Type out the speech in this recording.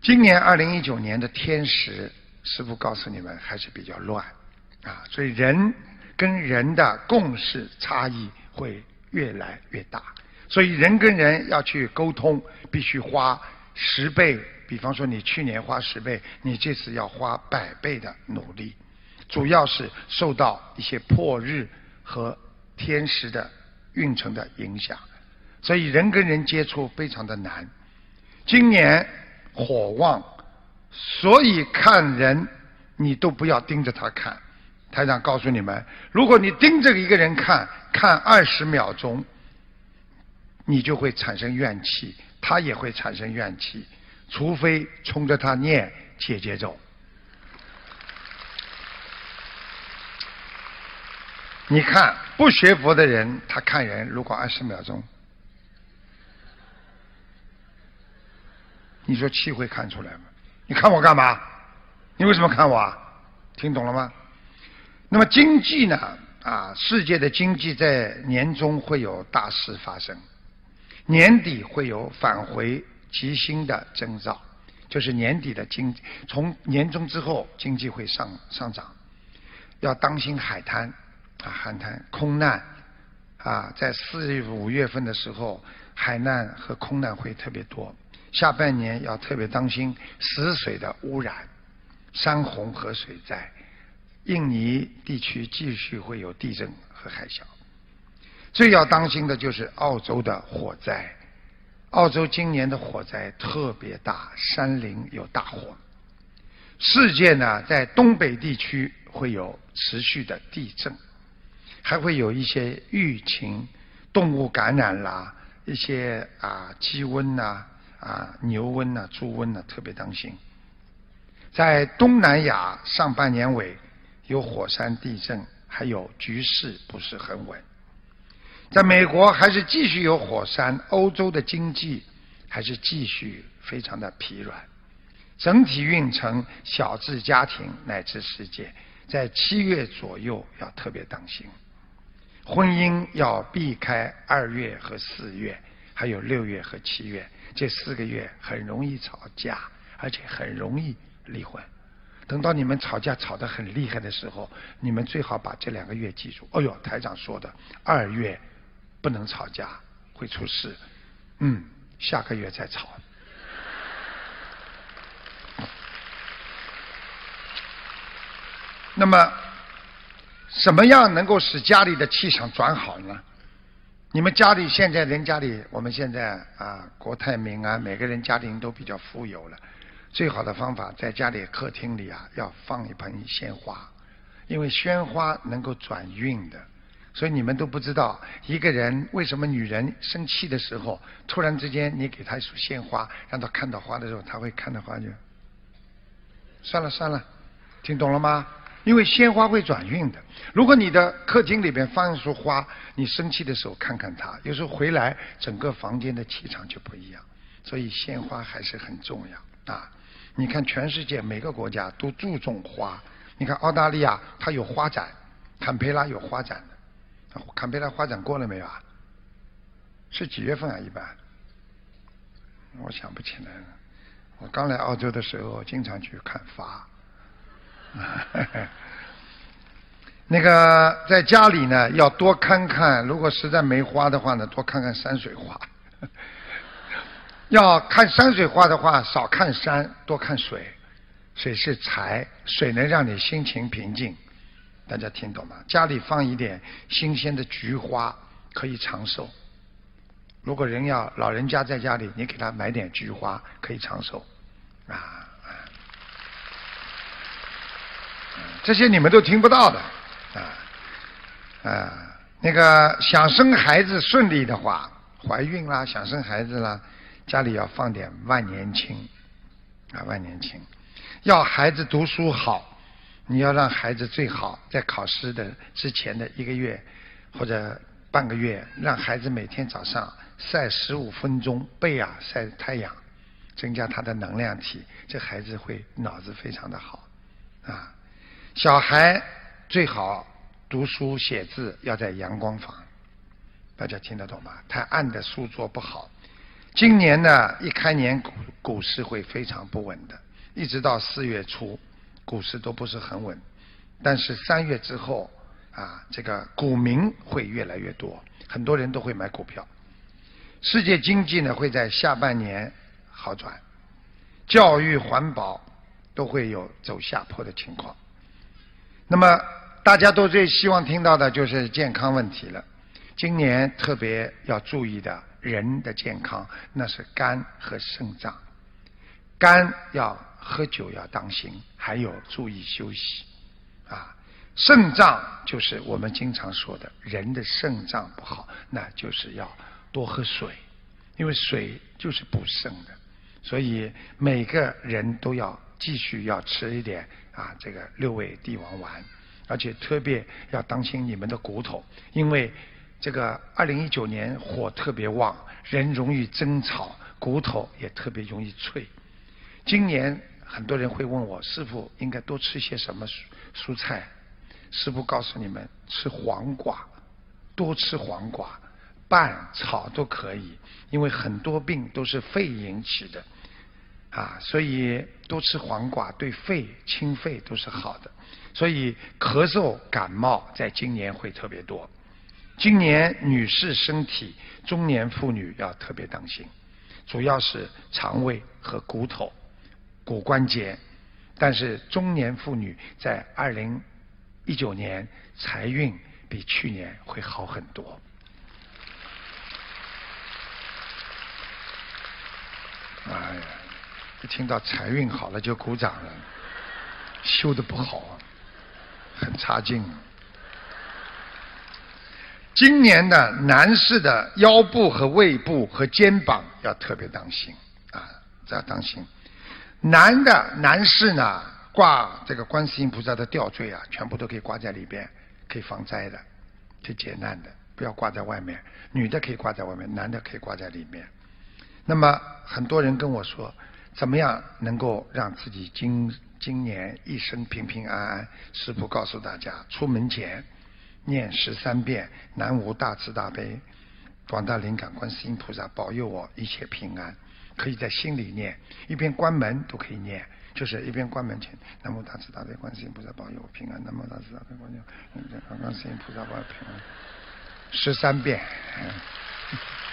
今年2019年的天时，师父告诉你们还是比较乱啊，所以人跟人的共识差异会越来越大，所以人跟人要去沟通，必须花10倍，比方说你去年花10倍，你这次要花100倍的努力，主要是受到一些破日和天时的运程的影响，所以人跟人接触非常的难。今年火旺，所以看人你都不要盯着他看。台长告诉你们，如果你盯着一个人看20秒钟，你就会产生怨气，他也会产生怨气，除非冲着他念解结咒。你看不学佛的人，他看人如果20秒钟，你说气会看出来吗？你看我干嘛？你为什么看我啊？听懂了吗？那么经济呢？世界的经济在年中会有大事发生，年底会有返回吉星的征兆，就是年底的经济，从年中之后经济会上涨，要当心海滩空难在4月5月份的时候，海难和空难会特别多。下半年要特别当心死水的污染、山洪和水灾。印尼地区继续会有地震和海啸。最要当心的就是澳洲的火灾。澳洲今年的火灾特别大，山林有大火。世界呢，在东北地区会有持续的地震，还会有一些疫情、动物感染啦，一些鸡瘟牛瘟猪瘟特别当心。在东南亚上半年尾有火山地震，还有局势不是很稳。在美国还是继续有火山，欧洲的经济还是继续非常的疲软。整体运程小至家庭乃至世界，在7月左右要特别当心。婚姻要避开2月和4月，还有6月和7月，这4个月很容易吵架，而且很容易离婚。等到你们吵架吵得很厉害的时候，你们最好把这2个月记住。哎呦，台长说的2月不能吵架，会出事。下个月再吵。那么什么样能够使家里的气场转好呢？你们家里现在我们现在国泰民安，每个人家庭都比较富有了。最好的方法，在家里客厅里要放一盆鲜花，因为鲜花能够转运的。所以你们都不知道，一个人为什么女人生气的时候，突然之间你给她一束鲜花，让她看到花的时候，她会看到花就算了，听懂了吗？因为鲜花会转运的。如果你的客厅里边放一束花，你生气的时候看看它，有时候回来整个房间的气场就不一样。所以鲜花还是很重要你看全世界每个国家都注重花。你看澳大利亚它有花展，坎培拉有花展的。坎培拉花展过了没有是几月份一般？我想不起来了。我刚来澳洲的时候经常去看花。那个在家里呢要多看看，如果实在没花的话呢，多看看山水画。要看山水画的话，少看山，多看水。水是财，水能让你心情平静。大家听懂吗？家里放一点新鲜的菊花，可以长寿。如果老人家在家里，你给他买点菊花，可以长寿这些你们都听不到的那个想生孩子顺利的话，怀孕啦，想生孩子啦，家里要放点万年青万年青。要孩子读书好，你要让孩子最好在考试的之前的1个月或者半个月，让孩子每天早上晒15分钟背晒太阳，增加他的能量体，这孩子会脑子非常的好小孩最好读书写字要在阳光房，大家听得懂吗？太暗的书桌不好。 今年呢，一开年股市会非常不稳的，一直到4月初，股市都不是很稳。但是3月之后啊，这个股民会越来越多，很多人都会买股票。世界经济呢会在下半年好转，教育、环保都会有走下坡的情况。那么大家都最希望听到的就是健康问题了。今年特别要注意的人的健康，那是肝和肾脏。肝要喝酒要当心，还有注意休息啊。肾脏就是我们经常说的，人的肾脏不好，那就是要多喝水，因为水就是补肾的。所以每个人都要继续要吃一点啊，这个6味地黄丸，而且特别要当心你们的骨头，因为这个2019年火特别旺，人容易争吵，骨头也特别容易脆。今年很多人会问我，师父应该多吃些什么蔬菜？师父告诉你们，吃黄瓜，多吃黄瓜，拌炒都可以，因为很多病都是肺引起的啊，所以多吃黄瓜对肺清肺都是好的。所以咳嗽感冒在今年会特别多。今年女士身体，中年妇女要特别当心，主要是肠胃和骨头、骨关节。但是中年妇女在2019年财运比去年会好很多。哎呀，一听到财运好了就鼓掌了，修得不好啊，很差劲。今年的男士的腰部和胃部和肩膀要特别当心啊，这要当心。男士呢，挂这个观世音菩萨的吊坠啊，全部都可以挂在里边，可以防灾的，可以解难的，不要挂在外面。女的可以挂在外面，男的可以挂在里面。那么很多人跟我说，怎么样能够让自己今年一生平平安安？师父告诉大家，出门前念13遍南无大慈大悲广大灵感观世音菩萨保佑我一切平安，可以在心里念，一边关门都可以念，就是一边关门前南无大慈大悲观世音菩萨保佑我平安，南无大慈大悲观世音菩萨保佑平安，13遍。